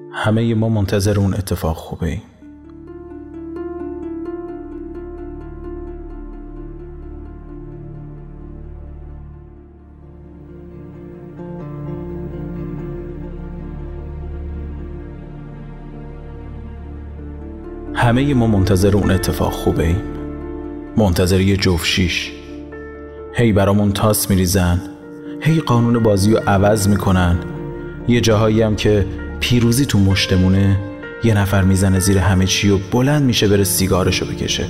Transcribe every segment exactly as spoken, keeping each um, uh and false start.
همه ما منتظر اون اتفاق خوبه ایم. همه ما منتظر اون اتفاق خوبه ایم. منتظر یه جفت شیش. هی برامون تاس میریزن، هی قانون بازی رو عوض میکنن. یه جاهایی هم که پیروزی تو مشتمونه، یه نفر میزنه زیر همه چی و بلند میشه بره سیگارشو بکشه.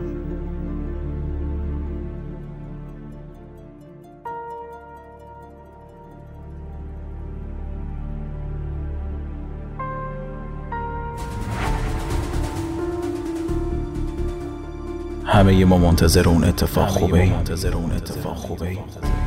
همه ما منتظر اون اتفاق خوبه ایم. منتظر اون اتفاق خوبه ایم.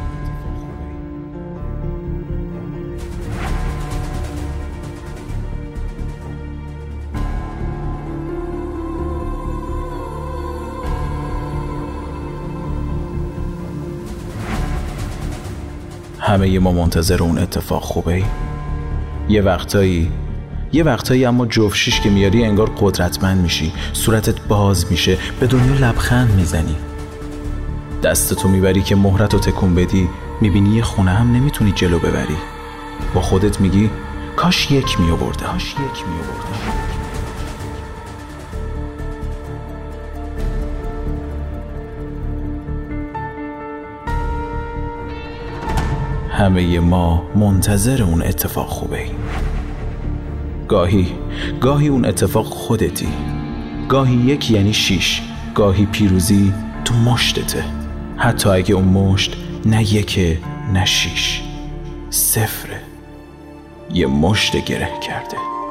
همه ما منتظر اون اتفاق خوبه ایم. یه وقتایی یه وقتایی اما جفت شیش که میاری انگار قدرتمند میشی، صورتت باز میشه، به دنیا لبخند میزنی. دستتو میبری که مهرتو تکون بدی، میبینی یه خونه هم نمیتونی جلو ببری. با خودت میگی کاش یک میآورده، کاش یک میآورده. همه ما منتظر اون اتفاق خوبه ایم. گاهی گاهی اون اتفاق خودتی، گاهی یک یعنی شیش، گاهی پیروزی تو مشتته، حتی اگه اون مشت نه یکه نه شیش، صفره، یه مشت گره کرده.